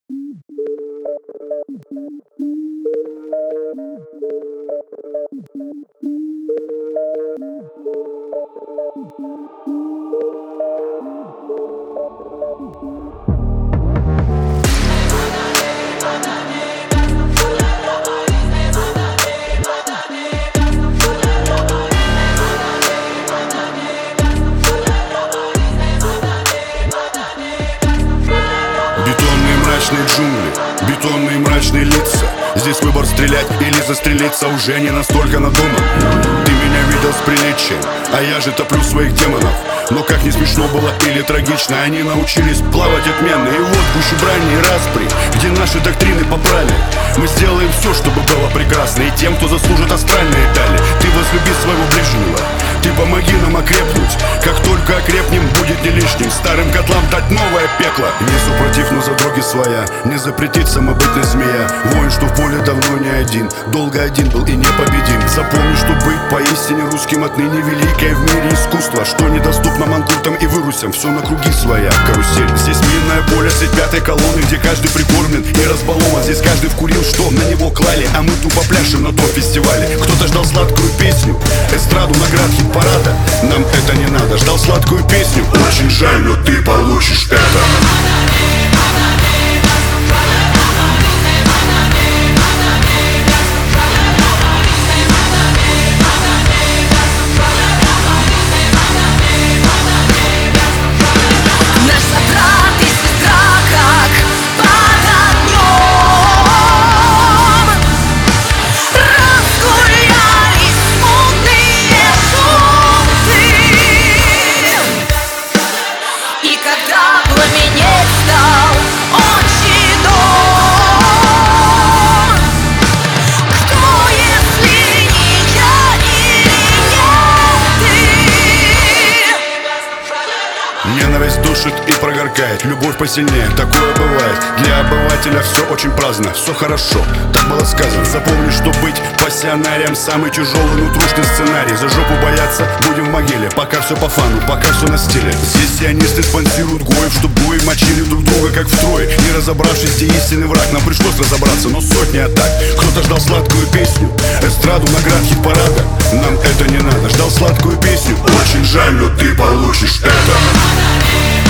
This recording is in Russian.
Бетонные мрачные джунгли, бетонные мрачные лица. Здесь выбор стрелять или застрелиться уже не настолько надуман. Ты меня видел с приличием, а я же топлю своих демонов. Но как не смешно было или трагично, они научились плавать отменно. И вот гуще брани и распри, где наши доктрины попрали, мы сделаем все, чтобы было прекрасно. И тем, кто заслужит астральные дали. Ты возлюби своего ближнего, ты помоги нам окрепнуть. Как только окрепнем, будет не лишним старым котлам дать новое пекло. Не супротив, но за дороги своя, не запретит самобытная змея. Воин, что в поле давно не один, долго один был и непобедим. Запомни, что быть поистине русским отныне великое в мире искусство, что недоступно манкуртам и вырусям. Все на круги своя карусель. Здесь минное поле, средь пятой колонны, где каждый прикормлен и разбалован. Здесь каждый вкурил, что на него клали, а мы тупо пляшем на том фестивале. Кто-то ждал сладкую песню, эстраду, наград, хит-парада. Нам это не надо, ждал сладкую песню. Очень жаль, но ты получишь это. Ненависть душит и прогоркает, любовь посильнее, такое бывает. Для обывателя все очень праздно, все хорошо, так было сказано. Запомни, что быть пассионарием самый тяжелый, но трушный сценарий. За жопу бояться будем в могиле, пока все по фану, пока все на стиле. Здесь сионисты спонсируют гоев, чтоб гои мочили друг друга как втрое. Не разобравшись, где истинный враг, нам пришлось разобраться, но сотни атак. Кто-то ждал сладкую песню, эстраду, наград, хит-парада. Нам это не надо, ждал сладкую песню. Очень жаль, но ты получишь это.